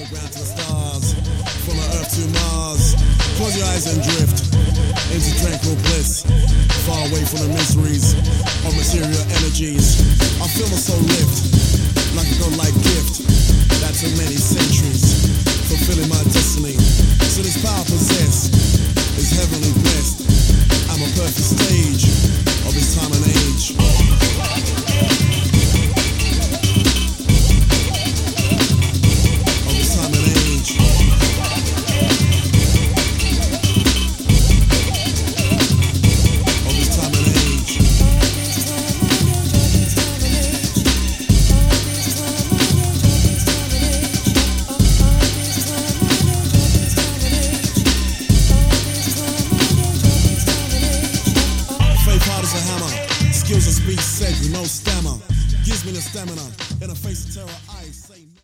the ground to the stars, from the earth to Mars. Close your eyes and drift into tranquil bliss, far away from the miseries of material energies. I feel my soul lift like a godlike gift.